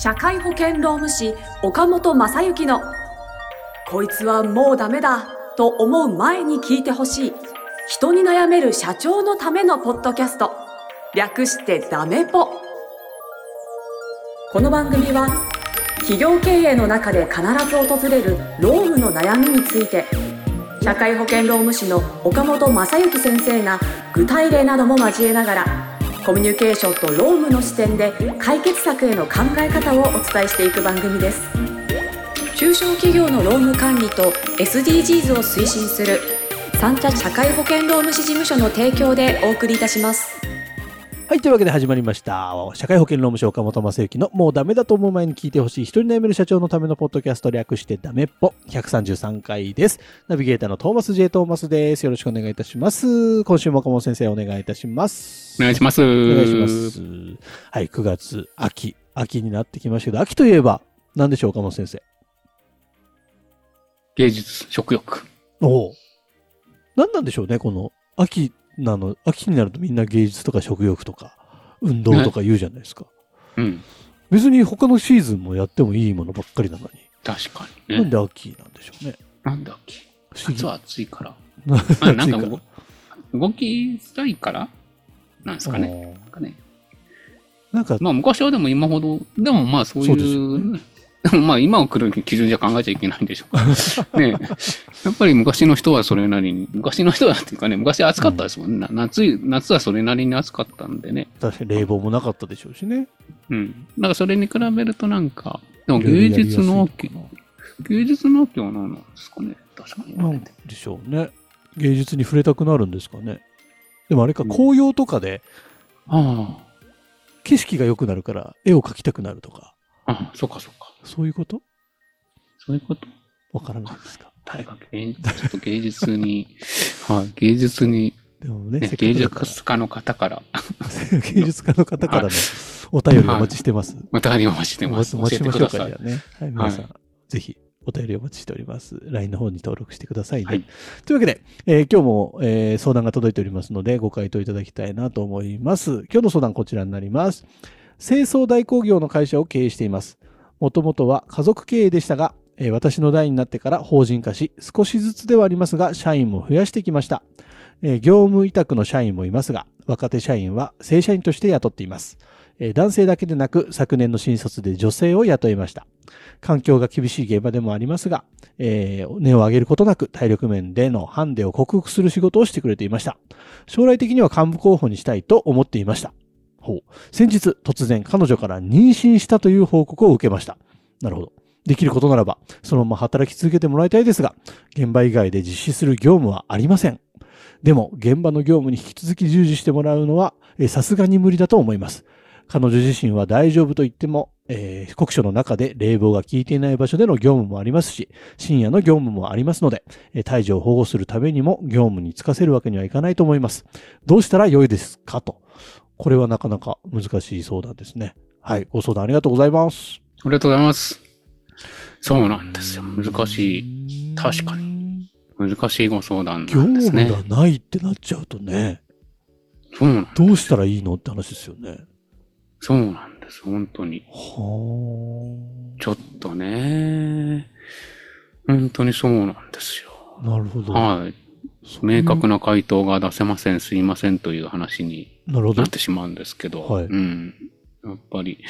社会保険労務士岡本正幸のこいつはもうダメだと思う前に聞いてほしい人に悩める社長のためのポッドキャスト、略してダメポ。この番組は企業経営の中で必ず訪れる労務の悩みについて、社会保険労務士の岡本正幸先生が具体例なども交えながら、コミュニケーションと労務の視点で解決策への考え方をお伝えしていく番組です。中小企業の労務管理と SDGs を推進する三茶社会保険労務士事務所の提供でお送りいたします。 はい、というわけで始まりました。社会保険労務士岡本正幸のもうダメだと思う前に聞いてほしい人に悩める社長のためのポッドキャスト、略してダメっぽ133回です。ナビゲーターのトーマス J トーマスです。よろしくお願いいたします。今週も岡本先生お願いいたします。 お願いします。 お願いします。はい、9月秋になってきましたけど、秋といえば何でしょう、岡本先生。 芸術、食欲。 おお。何なんでしょうね、この秋になるとみんな芸術とか食欲とか運動とか言うじゃないですか。 ね、うん。別に他のシーズンもやってもいいものばっかりなのに。 確かにね。 なんで秋なんでしょうね。 なんで秋？夏は暑いから。 なんか動きづらいからなんですかね。 なんかまあ昔はでも今ほど、でもまあそういう、でもまあ今を来る基準じゃ考えちゃいけないんでしょうか。ね、やっぱり昔の人はそれなりに、昔の人はっていうかね、昔暑かったですもんね。夏はそれなりに暑かったんでね。 確かに冷房もなかったでしょうしね。 うん。だからそれに比べるとなんか、でも芸術の秋は何なんですかね。確かに。 なんでしょうね。芸術に触れたくなるんですかね。でもあれか、紅葉とかで、景色が良くなるから絵を描きたくなるとか。 ああ、そうか。 そういうこと？ そういうこと？ わからないですか。 誰がちょっと芸術に、はい、芸術に、 でもね、 芸術家の方から。 芸術家の方からのお便りお待ちしてます。 お便りお待ちしてます。 お待ちしましょうか、じゃあね。はい、皆さん、ぜひお便りお待ちしております。LINE の方に登録してくださいね。はい、というわけで、今日も、相談が届いておりますので、ご回答いただきたいなと思います。今日の相談こちらになります。清掃代行業の会社を経営しています。もともとは家族経営でしたが、私の代になってから法人化し、少しずつではありますが、社員も増やしてきました。業務委託の社員もいますが、若手社員は正社員として雇っています。男性だけでなく、昨年の新卒で女性を雇いました。環境が厳しい現場でもありますが、値を上げることなく体力面でのハンデを克服する仕事をしてくれていました。将来的には幹部候補にしたいと思っていました。先日突然彼女から妊娠したという報告を受けました。なるほど。できることならばそのまま働き続けてもらいたいですが、現場以外で実施する業務はありません。でも現場の業務に引き続き従事してもらうのはさすがに無理だと思います。彼女自身は大丈夫と言っても、酷暑の中で冷房が効いていない場所での業務もありますし、深夜の業務もありますので、胎児を保護するためにも業務に就かせるわけにはいかないと思います。どうしたら良いですかと。これはなかなか難しい相談ですね。はい。ご相談ありがとうございます。 ありがとうございます。そうなんですよ。難しい。確かに。難しいご相談なんですね。 業務がないってなっちゃうとね。 そうなんです。 どうしたらいいのって話ですよね。 そうなんです。本当に。ちょっとね。本当にそうなんですよ。 なるほど。 はい。明確な回答が出せません、すいませんという話になってしまうんですけど、 はい、 うん。やっぱり、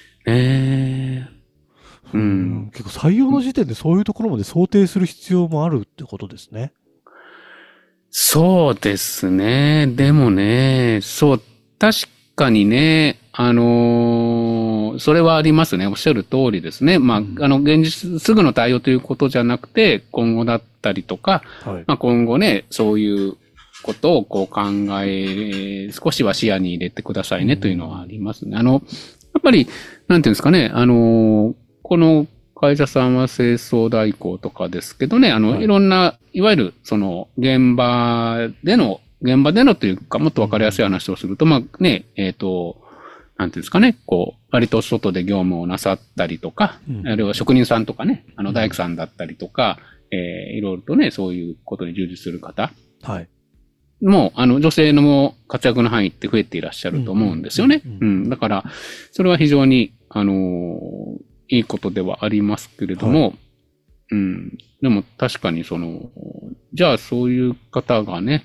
結構採用の時点でそういうところまで想定する必要もあるってことですね。 そうですね。でもね、確かにね、それはありますね。おっしゃる通りですね。まあ、現実、すぐの対応ということじゃなくて、今後だったりとか、はい、まあ今後ね、そういうことをこう少しは視野に入れてくださいねというのはありますね。やっぱり、なんていうんですかね、この会社さんは清掃代行とかですけどね、はい、いろんな、いわゆる、現場でのというか、もっとわかりやすい話をすると、まあね、なんていうんですかね、こう、割と外で業務をなさったりとか、あるいは職人さんとかね、大工さんだったりとか、いろいろとね、そういうことに従事する方。 はい。 もう、女性の活躍の範囲って増えていらっしゃると思うんですよね。だから、それは非常に、 いいことではありますけれども、でも確かにじゃあそういう方がね、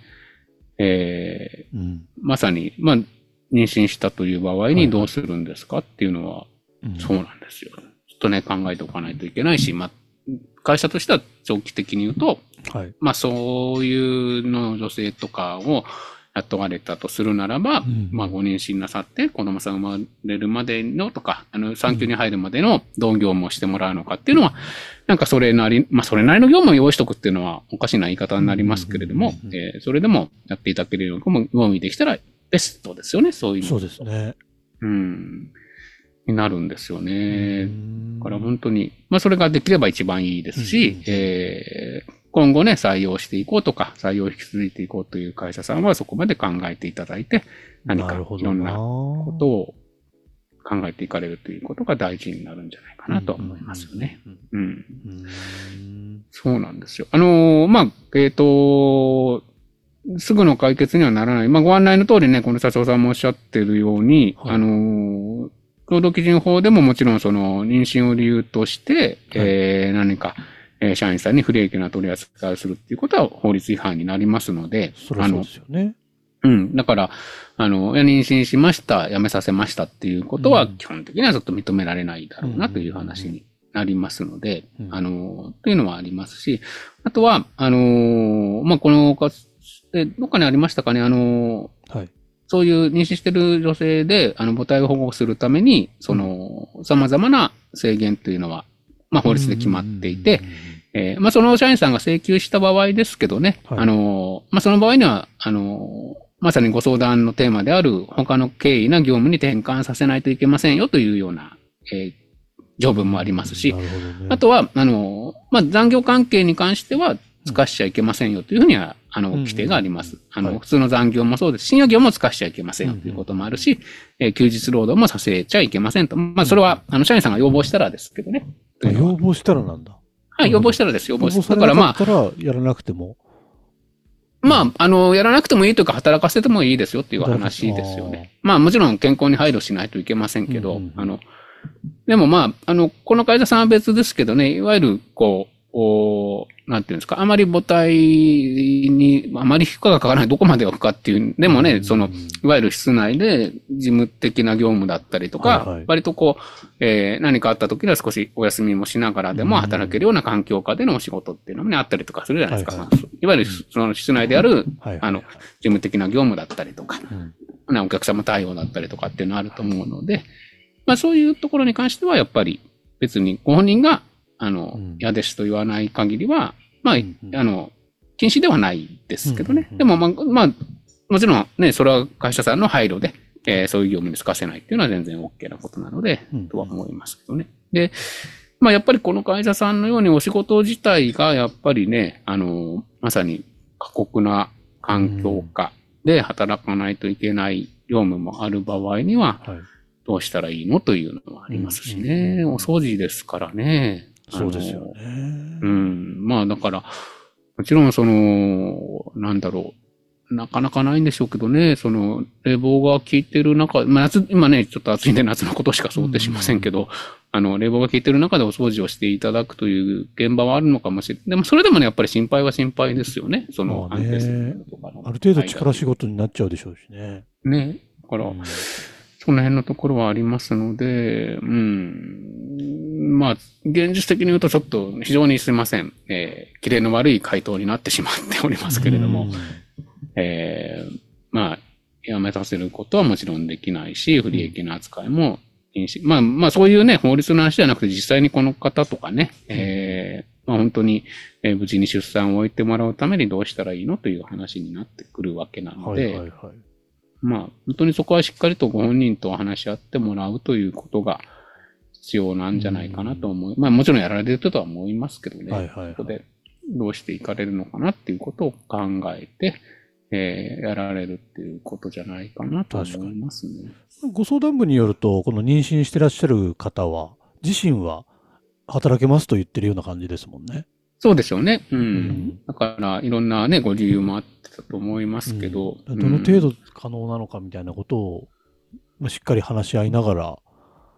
まさに、まあ、妊娠したという場合にどうするんですかっていうのは、そうなんですよ。ちょっとね、考えておかないといけないし、まあ、会社としては長期的に言うと、まあ、そういうの女性とかを雇われたとするならば、まあ、ご妊娠なさって子供さん生まれるまでのとか、産休に入るまでのどう業務をしてもらうのかっていうのは、なんかそれなりの業務を用意しとくっていうのはおかしな言い方になりますけれども、それでもやっていただけるように用意できたらベストですよね、そういうの。 そうですね。 になるんですよね。だから本当に、まあそれができれば一番いいですし、今後ね、採用していこうとか、採用を引き継いでいこうという会社さんはそこまで考えていただいて、何かいろんなことを考えていかれるということが大事になるんじゃないかなと思いますよね。そうなんですよ。まあ、すぐの解決にはならない。まあ、ご案内の通りね、この社長さんもおっしゃっているように、労働基準法でももちろん妊娠を理由として、何か、社員さんに不利益な取り扱いをするっていうことは法律違反になりますので、 そりゃそうですよね。 だから、妊娠しました、辞めさせましたっていうことは、基本的にはずっと認められないだろうなという話になりますので、というのはありますし、あとは、まあ、このどっかにありましたかね、そういう妊娠している女性で、母体を保護するために、様々な制限というのは、まあ、法律で決まっていて、まあ、その社員さんが請求した場合ですけどね、まあ、その場合には、まさにご相談のテーマである他の経緯な業務に転換させないといけませんよというような、条文もありますし、あとは、まあ、残業関係に関しては、付かしちゃいけませんよというふうには、規定があります。普通の残業もそうです。深夜業も付かしちゃいけませんよということもあるし、休日労働もさせちゃいけませんと。まあ、それは、社員さんが要望したらですけどね。 要望したらなんだ。 はい、要望したらです。要望したら。 だからまあ。だからやらなくても。 まあ、やらなくてもいいというか、働かせてもいいですよっていう話ですよね。まあ、もちろん健康に配慮しないといけませんけど、でもまあ、この会社さんは別ですけどね、いわゆる、なんていうんですか、あまり母体に、あまり負荷がかからない、どこまで置くかっていう、でもね、いわゆる室内で事務的な業務だったりとか、割と何かあった時には少しお休みもしながらでも働けるような環境下でのお仕事っていうのもね、あったりとかするじゃないですか。いわゆる室内である、事務的な業務だったりとか、お客様対応だったりとかっていうのがあると思うので、まあそういうところに関してはやっぱり別にご本人が嫌ですと言わない限りは、まあ、禁止ではないですけどね。でも、まあ、もちろんね、それは会社さんの配慮で、そういう業務に就かせないっていうのは全然 OK なことなので、とは思いますけどね。で、まあ、やっぱりこの会社さんのようにお仕事自体がやっぱりね、まさに過酷な環境下で働かないといけない業務もある場合には、どうしたらいいのというのもありますしね。お掃除ですからね。 そうですよね。 まあだから、もちろんなんだろう。なかなかないんでしょうけどね、冷房が効いてる中、まあ今ね、ちょっと暑いんで夏のことしか想定しませんけど、冷房が効いてる中でお掃除をしていただくという現場はあるのかもしれない。でもそれでもね、やっぱり心配は心配ですよね。安定するとかの。 ある程度力仕事になっちゃうでしょうしね。 ね。だから、その辺のところはありますので、まあ、現実的に言うとちょっと非常にすいません。キレの悪い回答になってしまっておりますけれども、まあ、やめさせることはもちろんできないし、不利益な扱いも禁止。まあそういうね、法律の話じゃなくて実際にこの方とかね、まあ本当に、無事に出産を終えてもらうためにどうしたらいいのという話になってくるわけなので、まあ本当にそこはしっかりとご本人と話し合ってもらうということが必要なんじゃないかなと思う。まあもちろんやられてるとは思いますけどね。そこでどうしていかれるのかなっていうことを考えて、やられるっていうことじゃないかなと思いますね。 ご相談部によると、この妊娠してらっしゃる方は、自身は働けますと言ってるような感じですもんね。 そうですよね。だから、いろんなね、ご理由もあってたと思いますけど。 どの程度可能なのかみたいなことを、しっかり話し合いながら、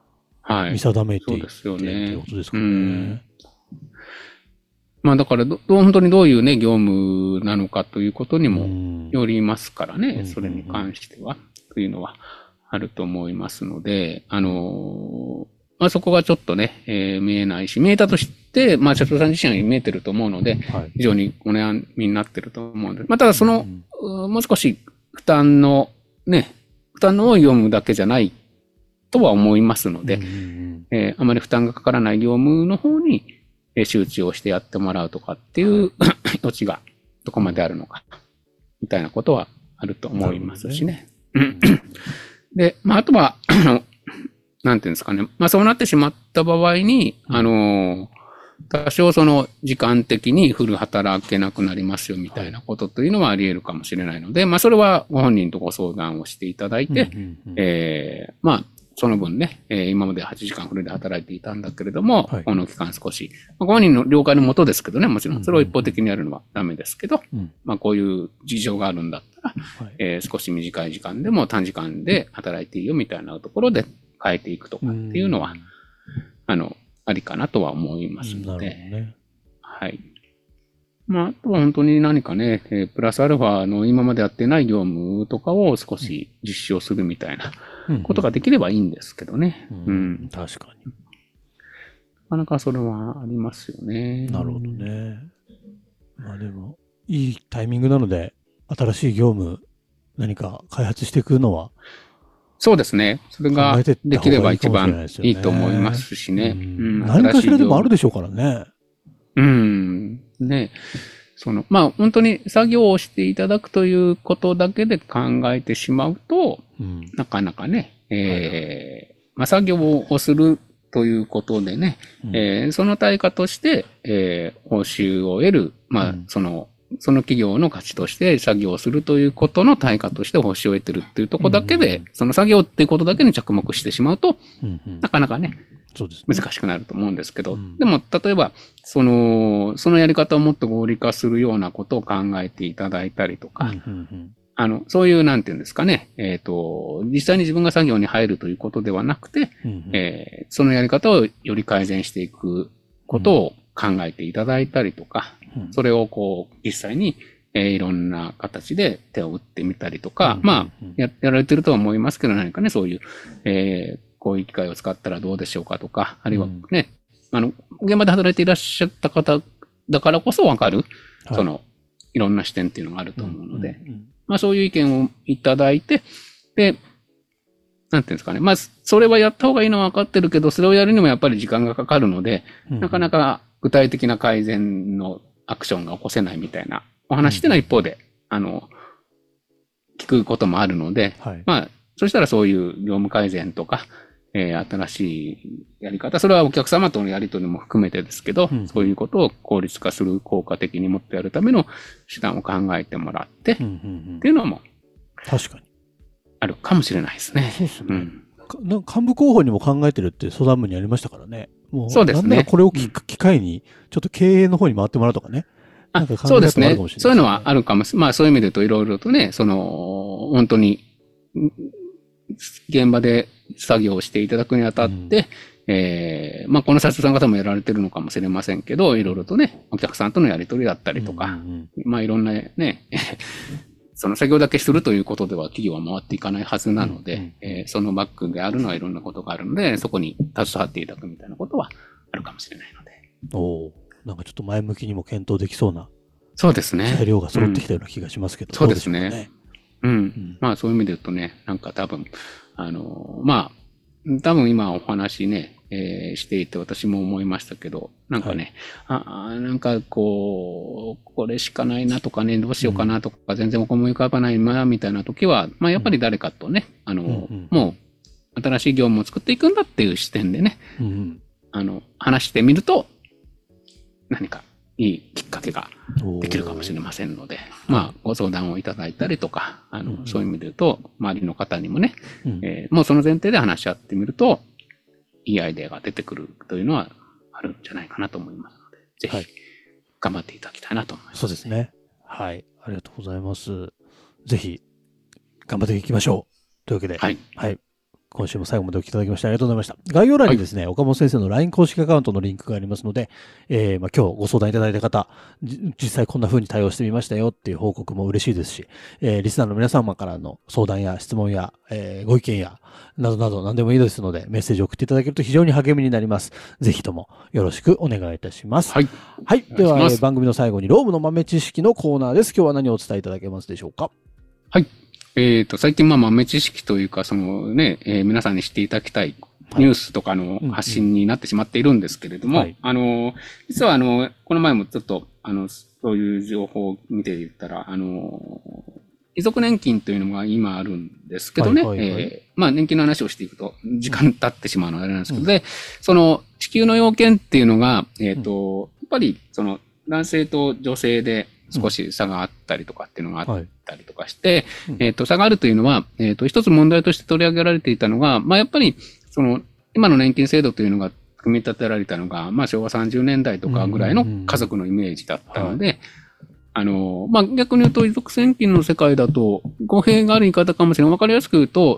はい。 見定めていってそうですよねってことですかね。 まあだから本当にどういうね、業務なのかということにもうんよりますからね、 うんそれに関しては、というのはあると思いますので、まあそこがちょっとね、見えないし、見えたとして、まあ社長さん自身は見えてると思うので、 はい。 非常にお悩みになってると思うので、まあただその、もう少し負担の多い業務だけじゃないとは思いますので、あまり負担がかからない業務の方に集中をしてやってもらうとかっていう余地がどこまであるのか、みたいなことはあると思いますしね。で、まあ、あとは、なんていうんですかね。まあ、そうなってしまった場合に、多少その時間的にフル働けなくなりますよみたいなことというのはあり得るかもしれないので、まあ、それはご本人とご相談をしていただいて、まあ、その分ね、今まで8時間フルで働いていたんだけれども、 はいこの期間少し、まあ、ご本人の了解のもとですけどね、もちろん、それを一方的にやるのはダメですけど、まあ、こういう事情があるんだったら、少し短い時間でも短時間で働いていいよみたいなところで変えていくとかっていうのは、ありかなとは思いますので、 ね、 はい。まあ、あとは本当に何かね、プラスアルファの今までやってない業務とかを少し実施をするみたいなことができればいいんですけどね。 確かに。 なかなかそれはありますよね。 なるほどね。まあでも、いいタイミングなので、新しい業務、何か開発していくのは、 そうですね。それができれば一番いいと思いますしね。 何かしらでもあるでしょうからね。 ね。まあ本当に作業をしていただくということだけで考えてしまうと、なかなかね、まあ作業をするということでね、その対価として、報酬を得る、まあその企業の価値として作業をするということの対価として報酬を得てるっていうところだけで、その作業っていうことだけに着目してしまうと、なかなかね、難しくなると思うんですけど、でも例えば、そのやり方をもっと合理化するようなことを考えていただいたりとか、そういう、なんていうんですかね、実際に自分が作業に入るということではなくて、そのやり方をより改善していくことを考えていただいたりとか、それを実際に、いろんな形で手を打ってみたりとか、まあ、やられてるとは思いますけど、何かね、そういう、こういう機械を使ったらどうでしょうかとか、あるいはね、現場で働いていらっしゃった方だからこそわかる、いろんな視点っていうのがあると思うので、まあそういう意見をいただいて、で、なんていうんですかね。まあ、それはやった方がいいのは分かってるけど、それをやるにもやっぱり時間がかかるので、なかなか具体的な改善のアクションが起こせないみたいなお話っていうのは一方で、聞くこともあるので、まあ、そしたらそういう業務改善とか、新しいやり方、それはお客様とのやり取りも含めてですけど、そういうことを効率化する、効果的にもってやるための手段を考えてもらって、っていうのも、 確かに。 あるかもしれないですね。 そうですね。幹部候補にも考えてるって相談部にありましたからね。もう、 そうですね。 なんならこれを機会に、ちょっと経営の方に回ってもらうとかね。 そうですね。そういうのはあるかもしれない。まあそういう意味で言うといろいろとね、本当に、現場で作業をしていただくにあたって、まあこの社長さん方もやられてるのかもしれませんけど、いろいろとね、お客さんとのやり取りだったりとか、まあいろんなね、その作業だけするということでは企業は回っていかないはずなので、そのバックであるのはいろんなことがあるので、そこに携わっていただくみたいなことはあるかもしれないので。 なんかちょっと前向きにも検討できそうな。 そうですね。 材料が揃ってきたような気がしますけど。 そうですね。まあそういう意味で言うとね、なんか多分、まあ、多分今お話ね、していて私も思いましたけど、なんかね、なんかこれしかないなとかね、どうしようかなとか、全然思い浮かばないな、みたいな時は、まあやっぱり誰かとね、もう新しい業務を作っていくんだっていう視点でね、話してみると、何かいいきっかけができるかもしれませんので、まあ、ご相談をいただいたりとか、そういう意味で言うと、周りの方にもね、もうその前提で話し合ってみると、いいアイデアが出てくるというのはあるんじゃないかなと思いますので、ぜひ、頑張っていただきたいなと思います。 そうですね。はい。ありがとうございます。ぜひ、頑張っていきましょう。というわけで、はい。 今週も最後までお聞きいただきましてありがとうございました。概要欄にですね、岡本先生の LINE 公式アカウントのリンクがありますので、今日ご相談いただいた方、実際こんな風に対応してみましたよっていう報告も嬉しいですし、リスナーの皆様からの相談や質問や、ご意見や、などなど何でもいいですので、メッセージを送っていただけると非常に励みになります。ぜひともよろしくお願いいたします。はい。はい。では、番組の最後にロームの豆知識のコーナーです。今日は何をお伝えいただけますでしょうか？ はい。最近豆知識というか、皆さんに知っていただきたいニュースとかの発信になってしまっているんですけれども、実はこの前もちょっと、そういう情報を見ていたら、遺族年金というのが今あるんですけどね、年金の話をしていくと時間経ってしまうのであれなんですけど、で、その支給の要件っていうのが、やっぱり男性と女性で少し差があったりとかっていうのがあったりとかして、差があるというのは、一つ問題として取り上げられていたのが、やっぱり、今の年金制度というのが組み立てられたのが、昭和30年代とかぐらいの家族のイメージだったので、逆に言うと、遺族年金の世界だと、語弊がある言い方かもしれない。わかりやすく言うと、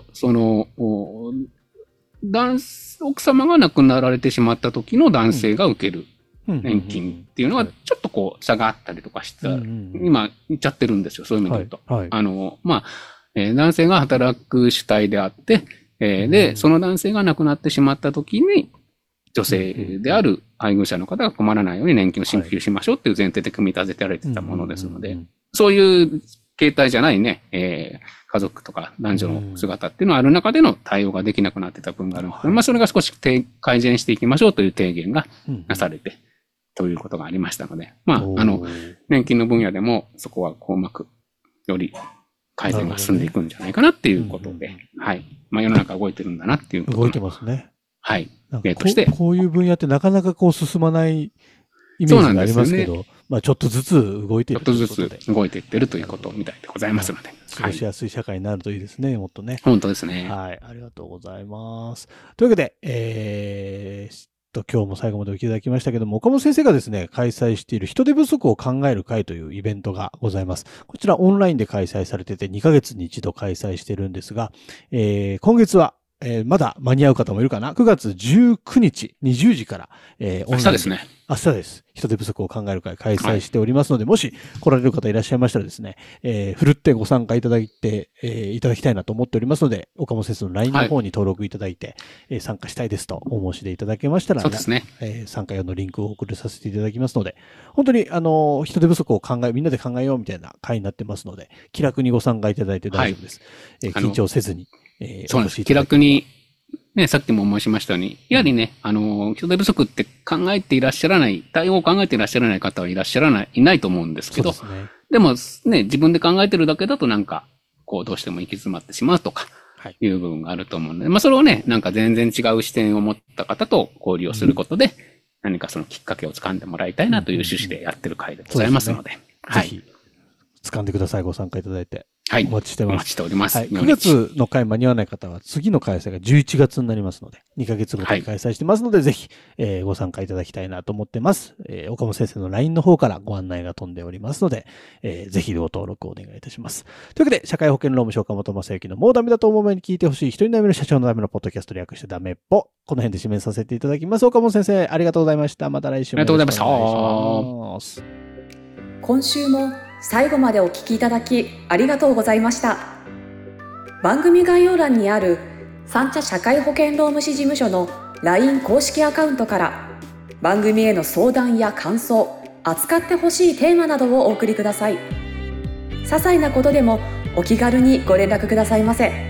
奥様が亡くなられてしまった時の男性が受ける年金っていうのは、ちょっと差があったりとかして、今言っちゃってるんですよ。そういう意味で言うと。男性が働く主体であって、で、その男性が亡くなってしまった時に、女性である配偶者の方が困らないように年金を支給しましょうっていう前提で組み立てられてたものですので、そういう形態じゃないね、家族とか男女の姿っていうのはある中での対応ができなくなってた部分があるんですけど、それが少し改善していきましょうという提言がなされて、ということがありましたので、年金の分野でもそこはうまくより改善が進んでいくんじゃないかなっていうことで、はい。世の中動いてるんだなっていうこと。 動いてますね。 はい。 こういう分野ってなかなか進まないイメージがありますけど、ちょっとずつ動いているということで。 ちょっとずつ動いていってるということみたいでございますので。 過ごしやすい社会になるといいですね、もっとね。 本当ですね。 はい。ありがとうございます。というわけで、今日も最後までお聞きいただきましたけども、岡本先生がですね、開催している人手不足を考える会というイベントがございます。こちらオンラインで開催されてて2ヶ月に一度開催してるんですが、今月は、まだ間に合う方もいるかな ?9 月19日20時から、オンラインで。 明日ですね。 明日です。人手不足を考える会開催しておりますので、もし来られる方いらっしゃいましたらですね、ふるってご参加いただいて、いただきたいなと思っておりますので、岡本先生の LINE の方に登録いただいて、参加したいですとお申し出いただけましたら、 そうですね。 参加用のリンクをお送りさせていただきますので、本当に人手不足をみんなで考えようみたいな会になってますので、気楽にご参加いただいて大丈夫です。緊張せずに、 そうなんです。気楽に、ね、さっきも申しましたように、やはりね、人手不足って考えていらっしゃらない、対応を考えていらっしゃらない方はいないと思うんですけど、でもね、自分で考えてるだけだとどうしても行き詰まってしまうとか、いう部分があると思うので、それをね、全然違う視点を持った方と交流をすることで、何かそのきっかけを掴んでもらいたいなという趣旨でやってる会でございますので、 ぜひ、掴んでください。ご参加いただいて。 はい。 お待ちしてます。 お待ちしております。 9月の回間に合わない方は、次の開催が11月になりますので、2ヶ月後に開催してますので、ぜひ、ご参加いただきたいなと思ってます。岡本先生の LINE の方からご案内が飛んでおりますので、ぜひご登録をお願いいたします。というわけで、社会保険労務士岡本正幸のもうダメだと思う前に聞いてほしい、一人ダメの社長のダメのポッドキャスト略してダメっぽ。この辺で締めさせていただきます。岡本先生、ありがとうございました。また来週もよろしくお願いします。 今週も最後までお聞きいただきありがとうございました。番組概要欄にある三茶社会保険労務士事務所の LINE 公式アカウントから番組への相談や感想、扱ってほしいテーマなどをお送りください。些細なことでもお気軽にご連絡くださいませ。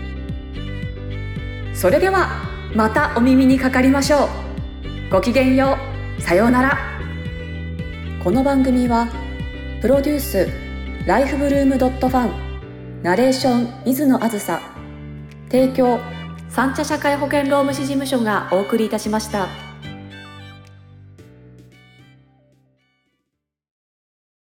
それではまたお耳にかかりましょう。ごきげんよう。さようなら。この番組はプロデュースライフブルームドットファン、ナレーション水野あずさ、提供三茶社会保険労務士事務所がお送りいたしました。